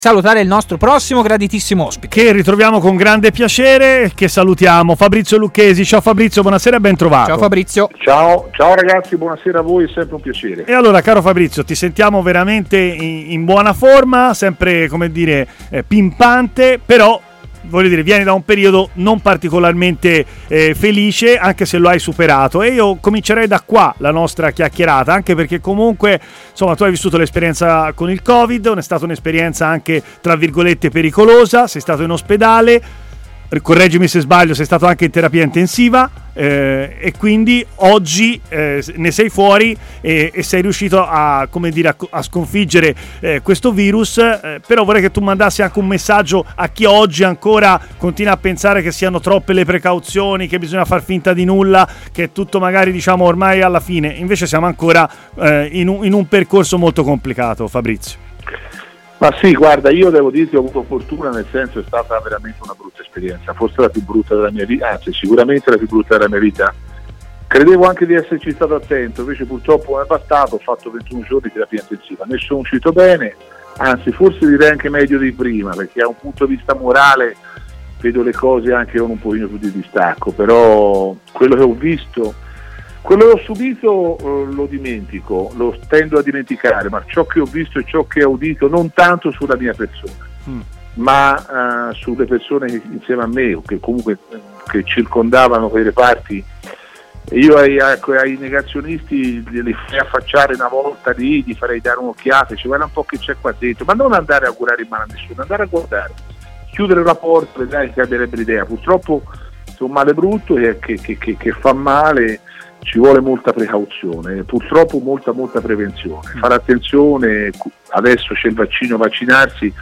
Salutare il nostro prossimo graditissimo ospite, che ritroviamo con grande piacere, che salutiamo, Fabrizio Lucchesi. Ciao Fabrizio, buonasera e ben trovato. Ciao Fabrizio. Ciao ragazzi, buonasera a voi, è sempre un piacere. E allora, caro Fabrizio, ti sentiamo veramente in buona forma, sempre, come dire, pimpante, però voglio dire, vieni da un periodo non particolarmente felice, anche se lo hai superato, e io comincerei da qua la nostra chiacchierata, anche perché comunque, insomma, tu hai vissuto l'esperienza con il Covid, è stata un'esperienza anche, tra virgolette, pericolosa, sei stato in ospedale, correggimi se sbaglio, sei stato anche in terapia intensiva, e quindi oggi ne sei fuori e sei riuscito a, come dire, a sconfiggere questo virus, però vorrei che tu mandassi anche un messaggio a chi oggi ancora continua a pensare che siano troppe le precauzioni, che bisogna far finta di nulla, che è tutto magari, diciamo, ormai alla fine. Invece siamo ancora in un percorso molto complicato, Fabrizio. Ma sì, guarda, io devo dirti, ho avuto fortuna, nel senso è stata veramente una brutta esperienza, forse la più brutta della mia vita, anzi sicuramente la più brutta della mia vita. Credevo anche di esserci stato attento, invece purtroppo non è bastato, ho fatto 21 giorni di terapia intensiva, ne sono uscito bene, anzi forse direi anche meglio di prima, perché da un punto di vista morale vedo le cose anche con un pochino più di distacco, però quello che ho visto, quello che ho subito lo dimentico, lo tendo a dimenticare, ma ciò che ho visto e ciò che ho udito non tanto sulla mia persona, ma sulle persone che, insieme a me, o che comunque che circondavano quei reparti. Io ai negazionisti li farei affacciare una volta lì, gli farei dare un'occhiata, ci guarda un po' che c'è qua dentro, ma non andare a curare in mano a nessuno, andare a guardare, chiudere la porta, vedrai che cambierebbe l'idea. Purtroppo è un male brutto che fa male. Ci vuole molta precauzione, purtroppo molta prevenzione, fare attenzione, adesso c'è il vaccino, vaccinarsi,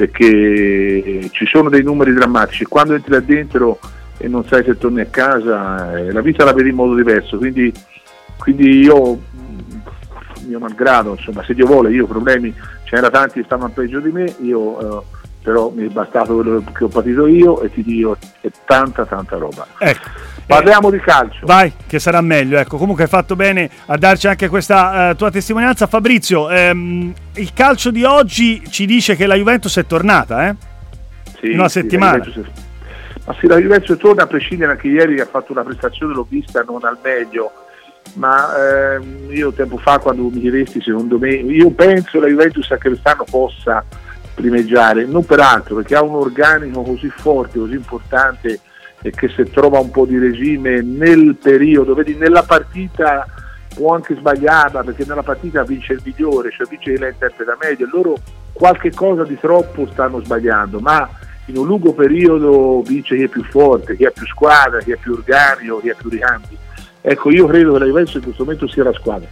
perché ci sono dei numeri drammatici, quando entri là dentro e non sai se torni a casa, la vita la vedi in modo diverso, quindi io, mio malgrado, insomma, se Dio vuole, io problemi, ce n'era tanti che stavano peggio di me, io però mi è bastato quello che ho patito io, e ti dico, è tanta roba. Ecco. Parliamo di calcio. Vai, che sarà meglio. Ecco, comunque hai fatto bene a darci anche questa tua testimonianza. Fabrizio, il calcio di oggi ci dice che la Juventus è tornata, Sì, in una settimana. Ma sì, la Juventus torna, a prescindere, anche ieri ha fatto una prestazione, l'ho vista, non al meglio, ma io tempo fa, quando mi chiedesti, secondo me, io penso che la Juventus anche quest'anno possa primeggiare, non per altro, perché ha un organico così forte, così importante, e che se trova un po' di regime nel periodo, vedi, nella partita può anche sbagliarla, perché nella partita vince il migliore, cioè vince chi la interpreta meglio, e loro qualche cosa di troppo stanno sbagliando, ma in un lungo periodo vince chi è più forte, chi ha più squadra, chi ha più organico, chi ha più ricambi. Ecco, io credo che la Juventus in questo momento sia la squadra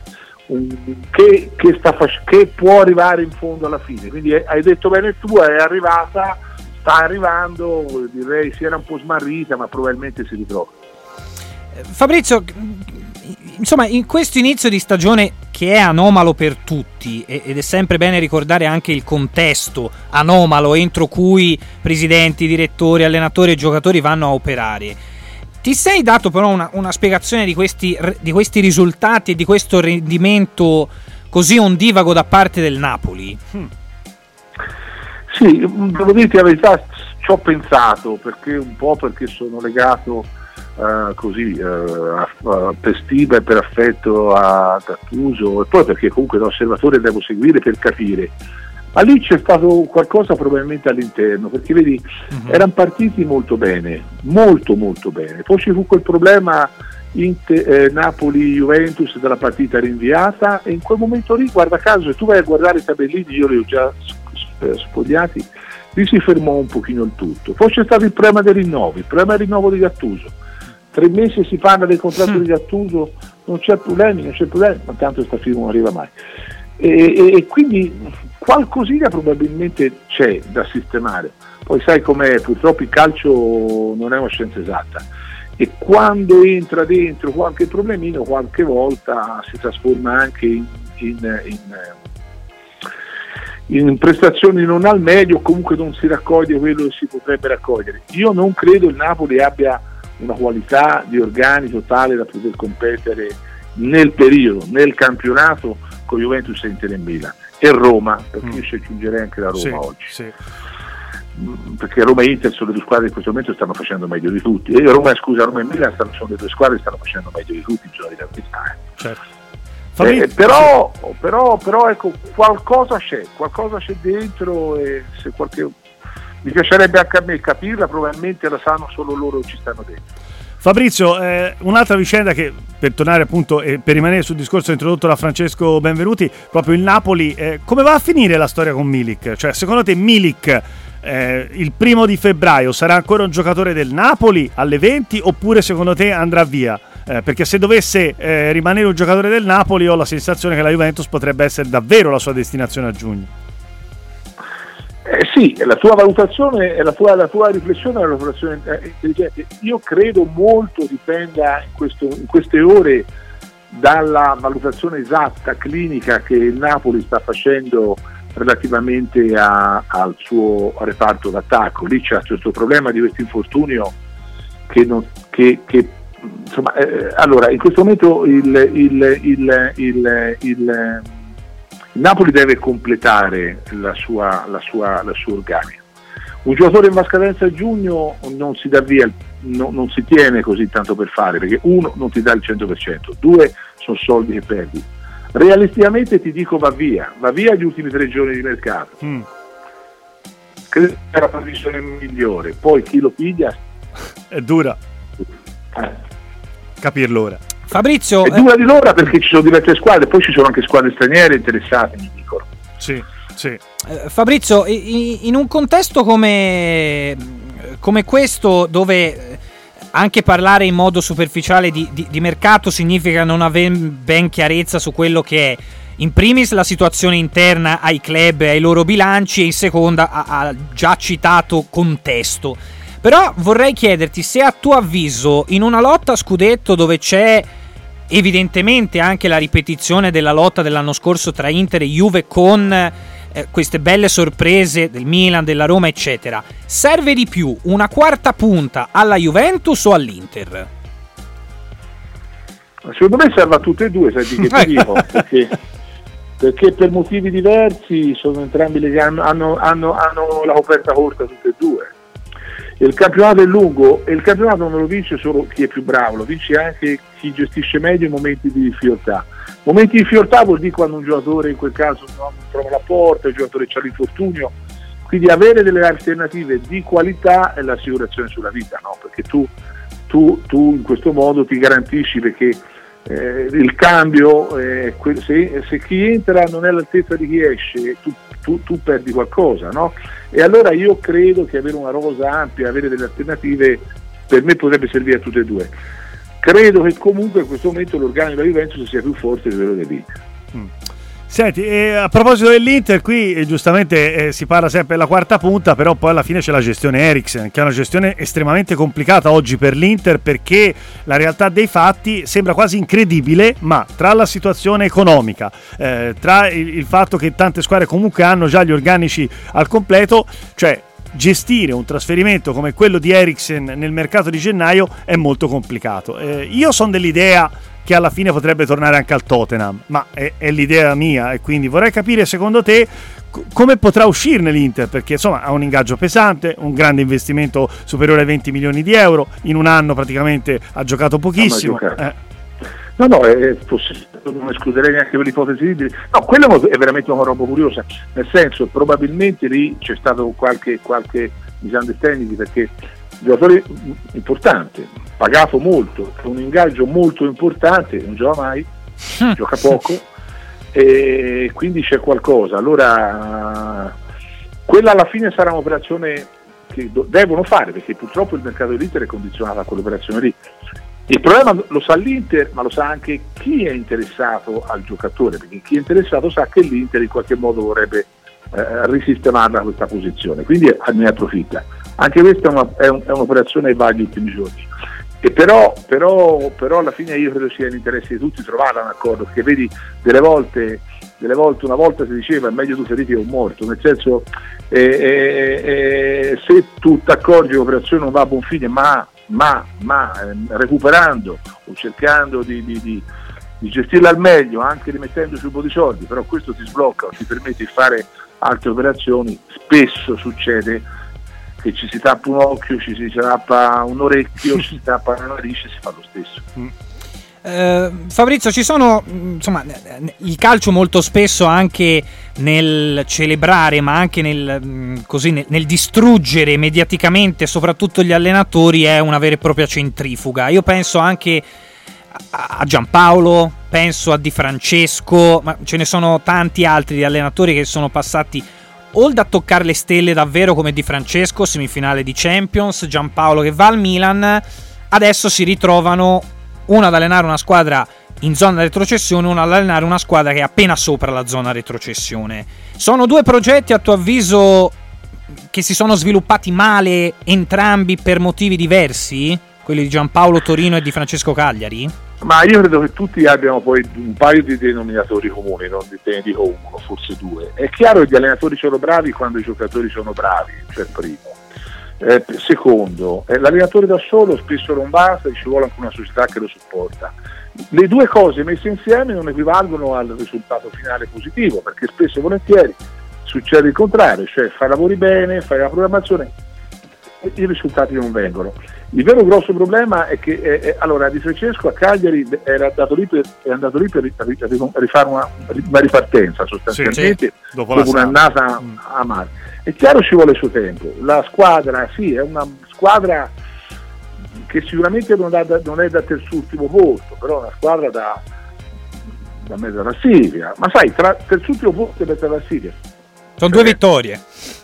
che può arrivare in fondo alla fine, quindi hai detto bene tu, è arrivata, sta arrivando, direi si era un po' smarrita, ma probabilmente si ritrova. Fabrizio, insomma, in questo inizio di stagione che è anomalo per tutti, ed è sempre bene ricordare anche il contesto anomalo entro cui presidenti, direttori, allenatori e giocatori vanno a operare, ti sei dato però una spiegazione di questi risultati e di questo rendimento così ondivago da parte del Napoli? Sì, devo dirti la verità, ci ho pensato, perché sono legato per stima e per affetto a Gattuso, e poi perché comunque da osservatore devo seguire per capire. Ma lì c'è stato qualcosa probabilmente all'interno, perché vedi, erano partiti molto bene, molto bene, poi ci fu quel problema Napoli-Juventus della partita rinviata, e in quel momento lì, guarda caso, se tu vai a guardare i tabellini, io li ho già sfogliati, lì si fermò un pochino il tutto. Poi c'è stato il problema del rinnovo di Gattuso, 3 mesi si parla del contratto di Gattuso, non c'è problemi, ma tanto sta firma non arriva mai, e quindi qualcosina probabilmente c'è da sistemare. Poi sai com'è, purtroppo il calcio non è una scienza esatta, e quando entra dentro qualche problemino, qualche volta si trasforma anche in prestazioni non al meglio, comunque non si raccoglie quello che si potrebbe raccogliere. Io non credo il Napoli abbia una qualità di organico tale da poter competere nel periodo, nel campionato, con Juventus e Inter e Milan. e Roma, perché io ci aggiungerei anche la Roma oggi. Sì. Perché Roma e Inter sono le due squadre che in questo momento stanno facendo meglio di tutti. E Roma e Milan sono le due squadre che stanno facendo meglio di tutti i giorni da verità. Certo. Però ecco, qualcosa c'è dentro, e se mi piacerebbe anche a me capirla, probabilmente la sanno solo loro che ci stanno dentro. Fabrizio, un'altra vicenda che, per tornare appunto e per rimanere sul discorso introdotto da Francesco Benvenuti, proprio il Napoli, come va a finire la storia con Milik? Cioè, secondo te Milik il 1 febbraio sarà ancora un giocatore del Napoli alle 20, oppure secondo te andrà via? Perché se dovesse rimanere un giocatore del Napoli, ho la sensazione che la Juventus potrebbe essere davvero la sua destinazione a giugno. Sì, la tua valutazione, la tua riflessione è una valutazione intelligente. Io credo molto dipenda in queste ore dalla valutazione esatta, clinica, che il Napoli sta facendo relativamente al suo reparto d'attacco. Lì c'è questo problema di questo infortunio insomma, allora in questo momento il Napoli deve completare la sua organica. Un giocatore in scadenza a giugno non si dà via, non si tiene così tanto per fare, perché uno non ti dà il 100%, due sono soldi che perdi. Realisticamente ti dico va via gli ultimi 3 giorni di mercato. Credo che sia la posizione migliore, poi chi lo piglia è dura capirlo ora. Fabrizio, è dura di l'ora, perché ci sono diverse squadre, poi ci sono anche squadre straniere interessate, mi dicono. Sì. Fabrizio, in un contesto come questo, dove anche parlare in modo superficiale di mercato significa non avere ben chiarezza su quello che è, in primis, la situazione interna ai club e ai loro bilanci, e in seconda ha già citato contesto. Però vorrei chiederti se, a tuo avviso, in una lotta a scudetto dove c'è evidentemente anche la ripetizione della lotta dell'anno scorso tra Inter e Juve, con queste belle sorprese del Milan, della Roma eccetera, serve di più una quarta punta alla Juventus o all'Inter? Secondo me serve a tutte e due, sai di che ti dico, perché per motivi diversi sono entrambi hanno la coperta corta tutte e due. Il campionato è lungo e il campionato non lo vince solo chi è più bravo, lo vince anche chi gestisce meglio i momenti di difficoltà. Momenti di difficoltà vuol dire quando un giocatore, in quel caso, non trova la porta, il giocatore c'ha l'infortunio. Quindi avere delle alternative di qualità è l'assicurazione sulla vita, no? Perché tu in questo modo ti garantisci, perché il cambio, se chi entra non è all'altezza di chi esce, tu perdi qualcosa, no? E allora io credo che avere una rosa ampia, avere delle alternative, per me potrebbe servire a tutte e due. Credo che comunque in questo momento l'organico della Juventus sia più forte di quello dell'Inter. Senti, a proposito dell'Inter, qui giustamente si parla sempre della quarta punta, però poi alla fine c'è la gestione Eriksen, che è una gestione estremamente complicata oggi per l'Inter, perché la realtà dei fatti sembra quasi incredibile, ma tra la situazione economica, tra il fatto che tante squadre comunque hanno già gli organici al completo, cioè gestire un trasferimento come quello di Eriksen nel mercato di gennaio è molto complicato. Io sono dell'idea che alla fine potrebbe tornare anche al Tottenham, ma è l'idea mia, e quindi vorrei capire secondo te come potrà uscirne l'Inter, perché insomma ha un ingaggio pesante, un grande investimento superiore ai 20 milioni di euro, in un anno praticamente ha giocato pochissimo. No, non escluderei neanche per l'ipotesi di... No, quello è veramente una roba curiosa, nel senso, probabilmente lì c'è stato qualche misunderstanding, perché giocatore importante, pagato molto, un ingaggio molto importante, non gioca mai, gioca poco, e quindi c'è qualcosa. Allora quella alla fine sarà un'operazione che devono fare, perché purtroppo il mercato dell'Inter è condizionato a quell'operazione lì. Il problema lo sa l'Inter, ma lo sa anche chi è interessato al giocatore, perché chi è interessato sa che l'Inter in qualche modo vorrebbe risistemarla questa posizione, quindi ne approfitta. Anche questa è un'operazione che va agli ultimi giorni, e però alla fine io credo sia l'interesse di tutti trovare un accordo, perché vedi delle volte una volta si diceva è meglio tu feriti che un morto, nel senso se tu ti accorgi che l'operazione non va a buon fine, ma recuperando o cercando di di gestirla al meglio, anche rimettendoci un po' di soldi, però questo ti sblocca o ti permette di fare altre operazioni. Spesso succede che ci si tappa un occhio, ci si tappa un orecchio, ci si tappa una narice e si fa lo stesso. Fabrizio, ci sono, insomma, il calcio molto spesso anche nel celebrare, ma anche nel distruggere mediaticamente soprattutto gli allenatori, è una vera e propria centrifuga. Io penso anche a Giampaolo, penso a Di Francesco, ma ce ne sono tanti altri di allenatori che sono passati o da toccare le stelle davvero come Di Francesco, semifinale di Champions, Giampaolo che va al Milan, adesso si ritrovano uno ad allenare una squadra in zona retrocessione, uno ad allenare una squadra che è appena sopra la zona retrocessione. Sono due progetti, a tuo avviso, che si sono sviluppati male entrambi per motivi diversi? Quelli di Giampaolo Torino e di Francesco Cagliari? Ma io credo che tutti abbiano poi un paio di denominatori comuni, non te ne dico uno, forse due. È chiaro che gli allenatori sono bravi quando i giocatori sono bravi, cioè primo. Secondo, l'allenatore da solo spesso non basta, ci vuole anche una società che lo supporta. Le due cose messe insieme non equivalgono al risultato finale positivo, perché spesso e volentieri succede il contrario, cioè fai lavori bene, fai la programmazione e i risultati non vengono. Il vero grosso problema è che allora Di Francesco a Cagliari è andato lì per rifare una ripartenza sostanzialmente, sì, dopo un'annata a mare. È chiaro ci vuole il suo tempo. La squadra sì, è una squadra che sicuramente non è da terzultimo posto, però è una squadra da mezza classifica. Ma sai, tra terzultimo posto e mezza classifica sono due vittorie.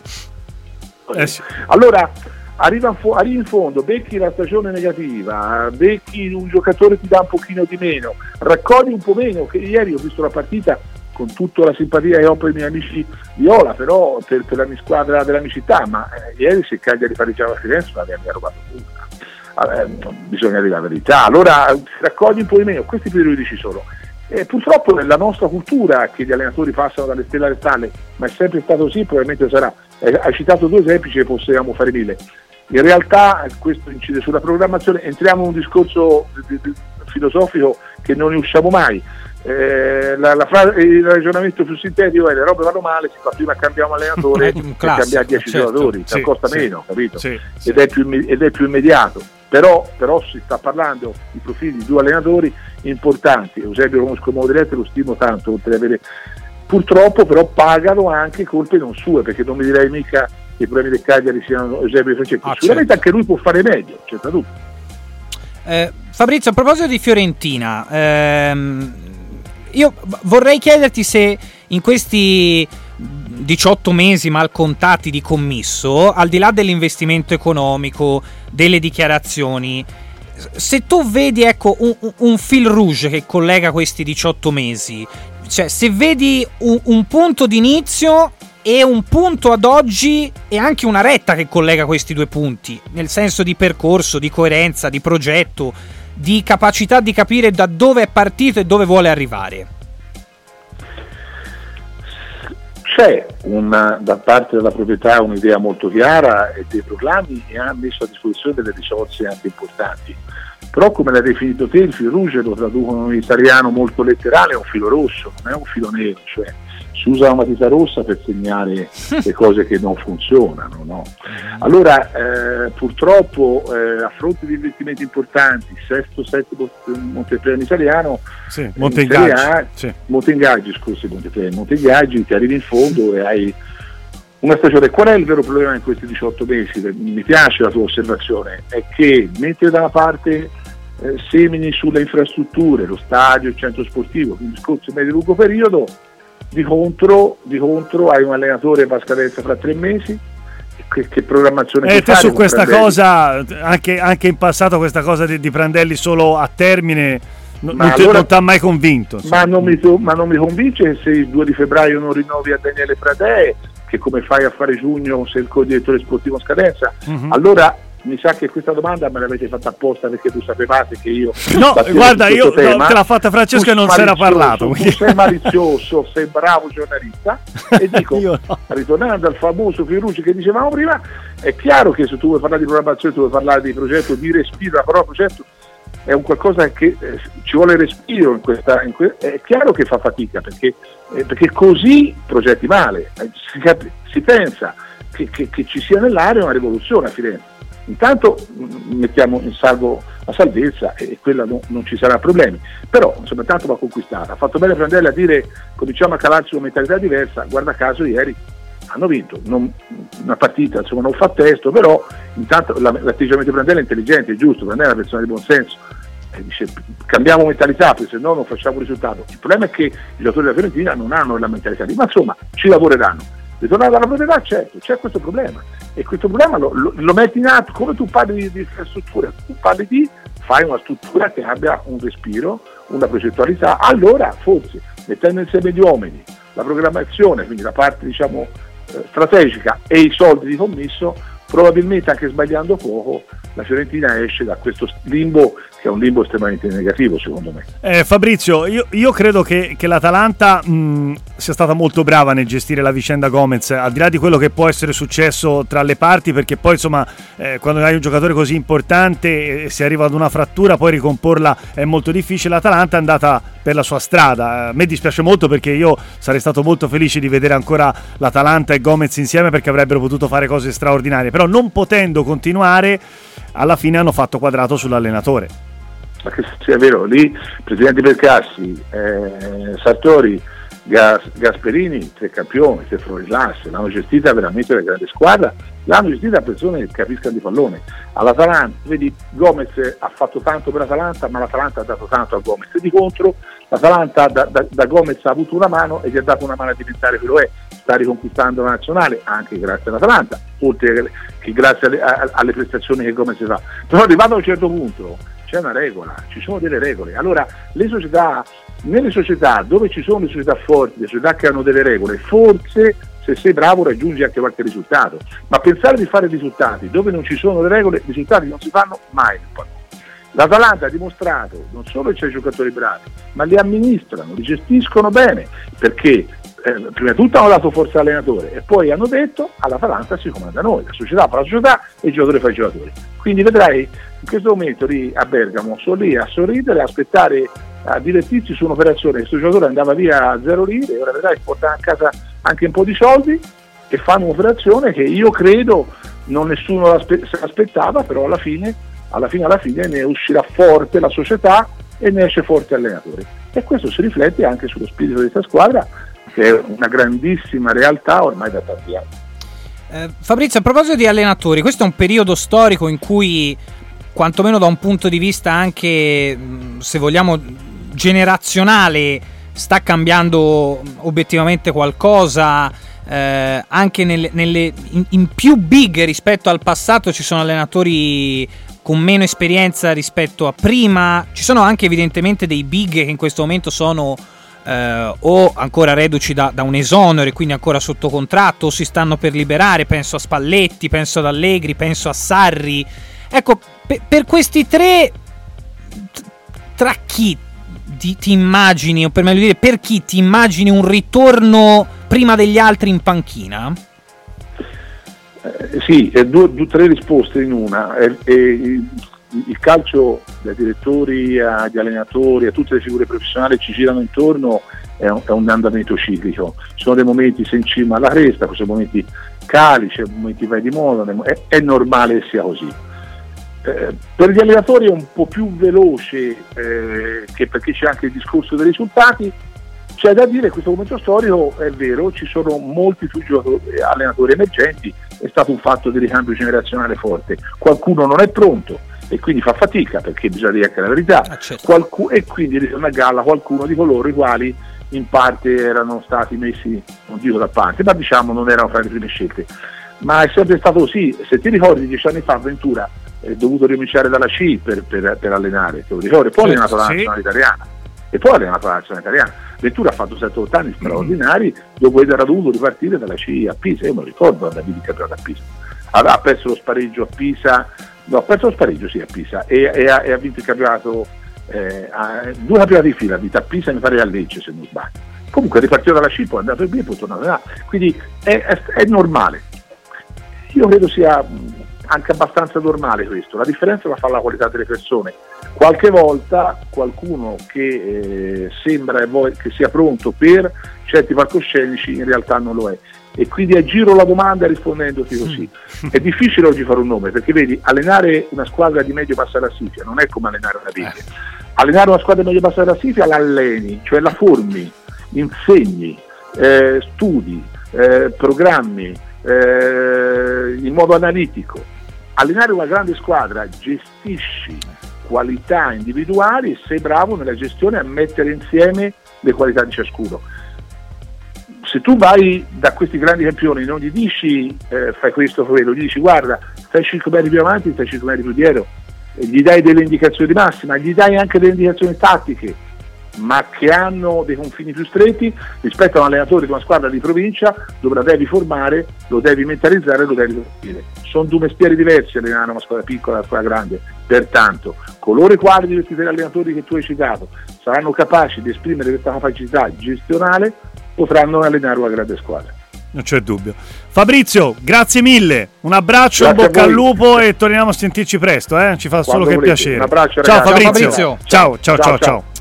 Sì. Allora arrivi in fondo, becchi la stagione negativa, becchi un giocatore ti dà un pochino di meno, raccogli un po' meno, che ieri ho visto la partita con tutta la simpatia che ho per i miei amici viola, però per la mia squadra dell'amicità, ma ieri se Cagliari pareggiava a Firenze non mi ha rubato nulla. Bisogna dire la verità. Allora raccogli un po' di meno, questi periodi ci sono. Purtroppo nella nostra cultura che gli allenatori passano dalle stelle alle stalle, ma è sempre stato così, probabilmente sarà. Hai citato due esempi, ce ne possiamo fare mille. In realtà questo incide sulla programmazione, entriamo in un discorso filosofico che non ne usciamo mai. Il ragionamento più sintetico è: le robe vanno male, si fa prima cambiamo allenatore e cambiare 10 giocatori, costa meno, capito? Ed è più immediato. Però si sta parlando di profili di due allenatori importanti. Eusebio lo conosco in modo diretto e lo stimo tanto, oltre ad avere, purtroppo però pagano anche colpe non sue, perché non mi direi mica che i problemi del Cagliari siano Eusebio e Francesco. Sicuramente anche lui può fare meglio, senza dubbio. Fabrizio, a proposito di Fiorentina, io vorrei chiederti se in questi 18 mesi mal contati di commisso, al di là dell'investimento economico, delle dichiarazioni, se tu vedi, ecco, un fil rouge che collega questi 18 mesi, cioè se vedi un punto d'inizio e un punto ad oggi e anche una retta che collega questi due punti, nel senso di percorso, di coerenza, di progetto, di capacità di capire da dove è partito e dove vuole arrivare. C'è da parte della proprietà un'idea molto chiara e dei proclami, e ha messo a disposizione delle risorse anche importanti. Però, come l'hai definito te, il filo rouge lo traducono in italiano molto letterale, è un filo rosso, non è un filo nero, cioè si usa una matita rossa per segnare le cose che non funzionano, no? Allora purtroppo a fronte di investimenti importanti, sesto, settimo Montepremi italiano, Monteingaggi, ti arrivi in fondo e hai una stagione. Qual è il vero problema in questi 18 mesi? Mi piace la tua osservazione, è che mentre da una parte semini sulle infrastrutture, lo stadio, il centro sportivo, un discorso medio e lungo periodo, di contro hai un allenatore che va a scadenza fra 3 mesi. Che programmazione te su questa cosa, anche in passato, questa cosa di Prandelli solo a termine non ti ha mai convinto, ma non mi convince che se il 2 di febbraio non rinnovi a Daniele Pradè, che come fai a fare giugno se il co-direttore sportivo a scadenza. Allora mi sa che questa domanda me l'avete fatta apposta perché tu sapevate che io guarda, io te l'ha fatta Francesco e non si era parlato, tu sei malizioso, sei bravo giornalista e dico ritornando al famoso Fiorucci che dicevamo prima, è chiaro che se tu vuoi parlare di programmazione, tu vuoi parlare di progetto, di respiro, la parola progetto è un qualcosa che ci vuole respiro è chiaro che fa fatica perché così progetti male, si pensa che ci sia nell'aria una rivoluzione a Firenze. Intanto mettiamo in salvo la salvezza e quella non ci sarà problemi, però insomma tanto va conquistata. Ha fatto bene Prandelli a dire cominciamo a calarci una mentalità diversa. Guarda caso ieri hanno vinto una partita, insomma non fa testo, però intanto l'atteggiamento di Prandelli è intelligente, è giusto. Prandelli è una persona di buon senso, dice cambiamo mentalità perché se no non facciamo risultato. Il problema è che i giocatori della Fiorentina non hanno la mentalità lì, ma insomma ci lavoreranno. Ritornare alla proprietà, certo, c'è questo problema e questo problema lo metti in atto. Come tu parli di infrastrutture, fai una struttura che abbia un respiro, una progettualità. Allora forse mettendo insieme gli uomini, la programmazione, quindi la parte diciamo strategica e i soldi di commisso, probabilmente anche sbagliando poco la Fiorentina esce da questo limbo che è un limbo estremamente negativo secondo me. Fabrizio, io credo che l'Atalanta sia stata molto brava nel gestire la vicenda Gomez, al di là di quello che può essere successo tra le parti, perché poi insomma quando hai un giocatore così importante e si arriva ad una frattura poi ricomporla è molto difficile. L'Atalanta è andata per la sua strada. A me dispiace molto perché io sarei stato molto felice di vedere ancora l'Atalanta e Gomez insieme perché avrebbero potuto fare cose straordinarie, però non potendo continuare alla fine hanno fatto quadrato sull'allenatore. Ma che sia vero, lì presidenti Percassi, Sartori, Gasperini, 3 campioni, 3 fuori classe, l'hanno gestita veramente una grande squadra, l'hanno gestita a persone che capiscano di pallone. All'Atalanta, vedi, Gomez ha fatto tanto per l'Atalanta, ma l'Atalanta ha dato tanto a Gomez, e di contro l'Atalanta da Gomez ha avuto una mano e gli ha dato una mano a diventare quello è, sta riconquistando la nazionale anche grazie all'Atalanta, oltre che grazie alle prestazioni che Gomez fa. Però arrivato a un certo punto c'è una regola, ci sono delle regole. Allora nelle società dove ci sono le società forti, le società che hanno delle regole, forse se sei bravo raggiungi anche qualche risultato, ma pensare di fare risultati dove non ci sono le regole, i risultati non si fanno mai nel pallone. L'Atalanta ha dimostrato non solo che c'è giocatori bravi, ma li amministrano, li gestiscono bene, perché prima di tutto hanno dato forza all'allenatore e poi hanno detto all'Atalanta si comanda noi, la società fa la società e il giocatore fa i giocatori. Quindi vedrai in questo momento lì a Bergamo sono lì a sorridere, a aspettare, a divertirsi su un'operazione. Questo giocatore andava via a 0 lire e ora vedrai portare a casa anche un po' di soldi e fanno un'operazione che io credo non nessuno se l'aspettava, però alla fine ne uscirà forte la società e ne esce forte l'allenatore, e questo si riflette anche sullo spirito di questa squadra che è una grandissima realtà ormai da tanti anni. Fabrizio, a proposito di allenatori, questo è un periodo storico in cui, quantomeno da un punto di vista anche, se vogliamo, generazionale, sta cambiando obiettivamente qualcosa. Anche in più big rispetto al passato ci sono allenatori con meno esperienza rispetto a prima. Ci sono anche evidentemente dei big che in questo momento sono o ancora reduci da un esonero e quindi ancora sotto contratto, o si stanno per liberare. Penso a Spalletti, penso ad Allegri, penso a Sarri. Ecco, per questi tre, tra chi ti immagini, o per meglio dire, per chi ti immagini un ritorno prima degli altri in panchina? Sì, 3 risposte in una. Il calcio, dai direttori agli allenatori, a tutte le figure professionali ci girano intorno, è un andamento ciclico. Ci sono dei momenti sei in cima alla cresta, questi momenti cali, c'è momenti vai di moda, è normale che sia così. Per gli allenatori è un po' più veloce, che perché c'è anche il discorso dei risultati. C'è da dire che in questo momento storico è vero, ci sono molti più allenatori emergenti, è stato un fatto di ricambio generazionale forte. Qualcuno non è pronto e quindi fa fatica, perché bisogna dire anche la verità, certo. E quindi ritorna a galla qualcuno di coloro i quali in parte erano stati messi, non dico da parte, ma diciamo non erano fra le prime scelte. Ma è sempre stato così. Se ti ricordi 10 anni fa Ventura è dovuto ricominciare dalla C per allenare, te lo ricordi? Poi ha allenato la nazionale italiana e poi ha allenato la nazionale italiana. Ventura ha fatto 7-8 anni straordinari, dopo era dovuto ripartire dalla C a Pisa. Io me lo ricordo, da il campionato a Pisa, ha perso lo spareggio a Pisa, no, ha perso lo spareggio sì a Pisa e ha vinto il campionato, 2 campionati di fila, ha vinto a Pisa e mi pare a Lecce se non sbaglio. Comunque è ripartito dalla C, poi è andato in B e poi è tornato là, quindi è normale. Io credo sia anche abbastanza normale questo. La differenza la fa la qualità delle persone. Qualche volta qualcuno che sembra che sia pronto per certi palcoscenici in realtà non lo è, e quindi aggiro la domanda rispondendoti così. È difficile oggi fare un nome, perché vedi, allenare una squadra di medio-bassa classifica non è come allenare una Bibbia. Allenare una squadra di medio-bassa classifica la alleni, cioè la formi, insegni, studi, programmi in modo analitico. Allenare una grande squadra, gestisci qualità individuali e sei bravo nella gestione a mettere insieme le qualità di ciascuno. Se tu vai da questi grandi campioni, non gli dici fai questo, quello, gli dici guarda, stai 5 metri più avanti, stai 5 metri più dietro, e gli dai delle indicazioni di massima, gli dai anche delle indicazioni tattiche, ma che hanno dei confini più stretti rispetto a un allenatore di una squadra di provincia, dove la devi formare, lo devi mentalizzare, lo devi capire. Sono due mestieri diversi allenare una squadra piccola e una squadra grande. Pertanto, coloro i quali di questi tre allenatori che tu hai citato saranno capaci di esprimere questa capacità gestionale, potranno allenare una grande squadra. Non c'è dubbio. Fabrizio, grazie mille, un abbraccio, in bocca al lupo e torniamo a sentirci presto, ci fa solo che piacere. Un abbraccio, ciao ragazzi. Fabrizio. Ciao.